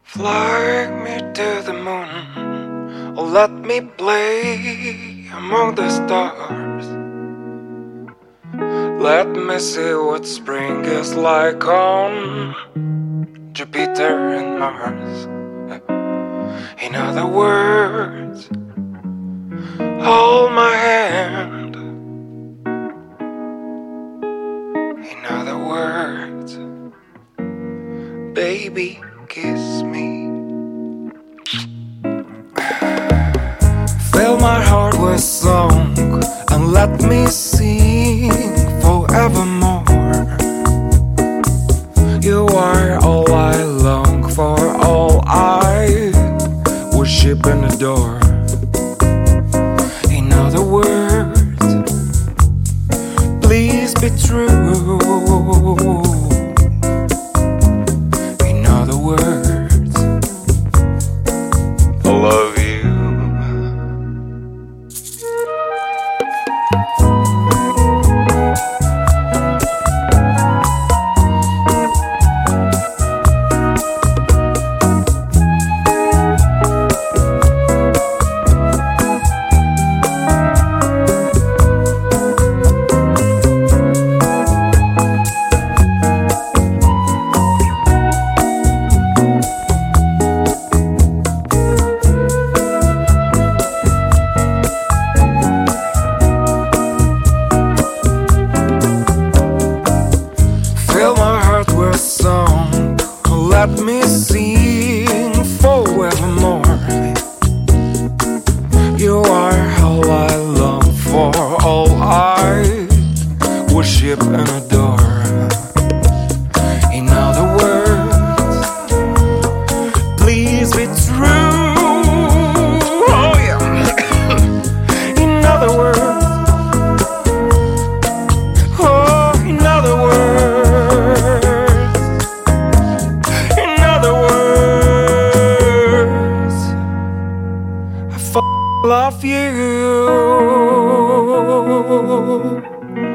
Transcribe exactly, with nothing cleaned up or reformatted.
Fly me to the moon, or let me play among the stars. Let me see what spring is like on Jupiter and Mars. In other words, hold my hand. In other words, baby, kiss me. Fill my heart with song and let me sing forevermore. You are all I long for, all I worship and adore. In other words, please be true. In other words, I love you. Fill my heart with song, let me sing forevermore. You are all I long for, all I worship and adore. In other words, please be true. Oh yeah. In other words, oh, in other words, in other words, I f- love you.